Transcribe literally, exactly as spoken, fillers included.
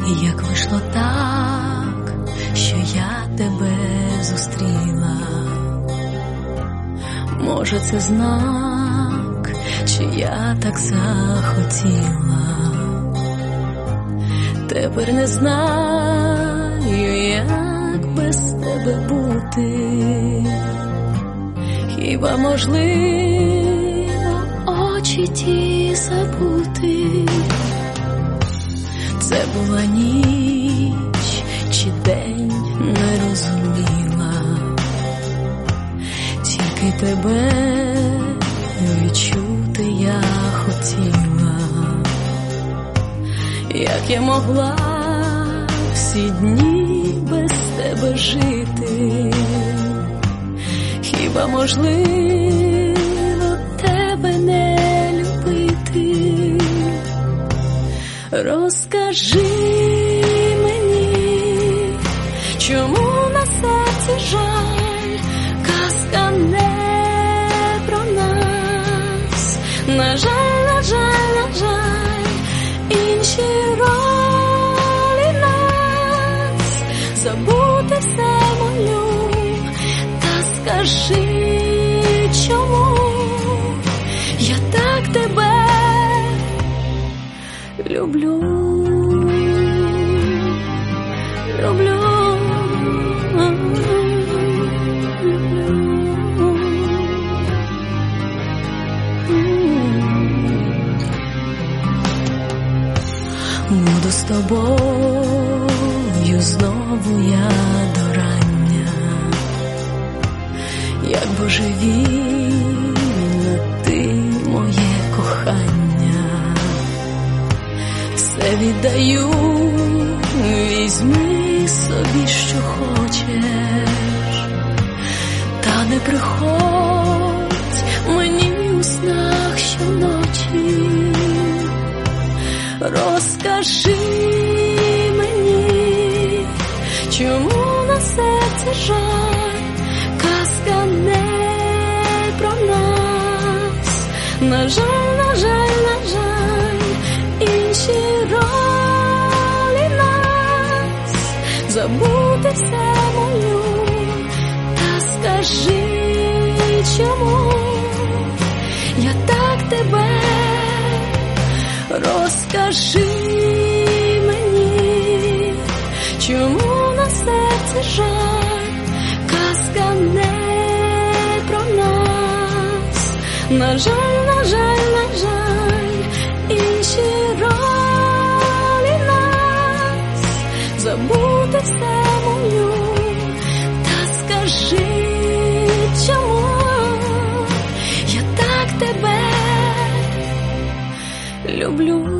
Як вийшло так, що я тебе зустріла? Може, це знак, чи я так захотіла? Тепер не знаю, як без тебе бути. Хіба можливо очі ті забути? Це була ніч чи день, не розуміла. Тільки тебе відчути я хотіла. Як я могла всі дні без тебе жити? Хіба можливо тебе не любити? Розкажи мені, чому на серці жаль? Казка не про нас. На жаль, на жаль, на жаль, інші ролі нас. Забути все молю, та скажи, чому я так тебе люблю, люблю, буду з тобою знову я до рання, як божевільна ти моє кохання. Все віддаю, візьми собі, що хочеш, та не приходь мені у снах щоночі. Розкажи мені, чому на серці жаль? Казка не про нас. На жаль, на жаль, на жаль, інші ролі нас. Забути все молю, та скажи, чому я так тебе. Розкажи мені, чому на серці жаль? Казка не про нас. На жаль, на жаль, на жаль, інші ролі нас. Забути все молю, та скажи, чому я так тебе люблю.